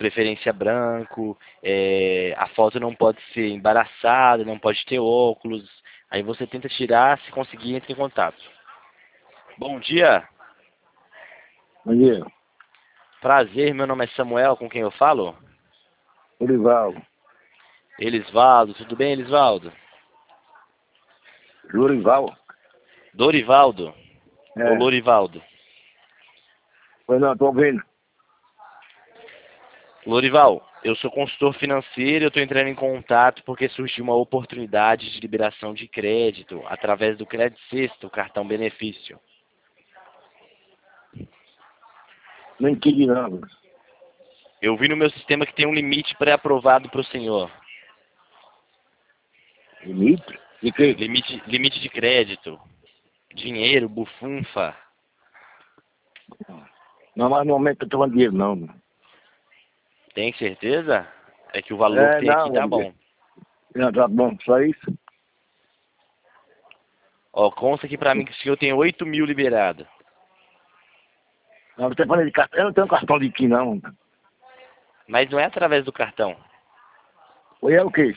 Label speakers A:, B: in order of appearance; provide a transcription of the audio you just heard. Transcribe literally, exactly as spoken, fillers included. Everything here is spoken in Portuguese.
A: preferência branco, é, a foto não pode ser embaraçada, não pode ter óculos. Aí você tenta tirar, se conseguir, entra em contato. Bom dia.
B: Bom dia.
A: Prazer, meu nome é Samuel, com quem eu falo?
B: Lorival.
A: Elisvaldo, tudo bem, Elisvaldo?
B: Lorival?
A: Dorivaldo?
B: É.
A: Ou Lorivaldo?
B: Pois não, tô ouvindo.
A: Lorival, eu sou consultor financeiro e eu estou entrando em contato porque surgiu uma oportunidade de liberação de crédito através do Crédito Sexto, o cartão benefício.
B: Não entendi nada.
A: Eu vi no meu sistema que tem um limite pré-aprovado para o senhor.
B: Limite? De quê?
A: Limite, limite de crédito, dinheiro, bufunfa.
B: Não, mas no momento eu tô tomando dinheiro, não.
A: Tem certeza? É que o valor que
B: É,
A: tem aqui
B: não.
A: tá bom.
B: Não, tá bom, só isso?
A: Ó, consta aqui pra mim que o senhor tem oito mil liberado.
B: Não, você falando de cartão. Eu não tenho cartão de aqui, não.
A: Mas não é através do cartão.
B: Foi é o quê?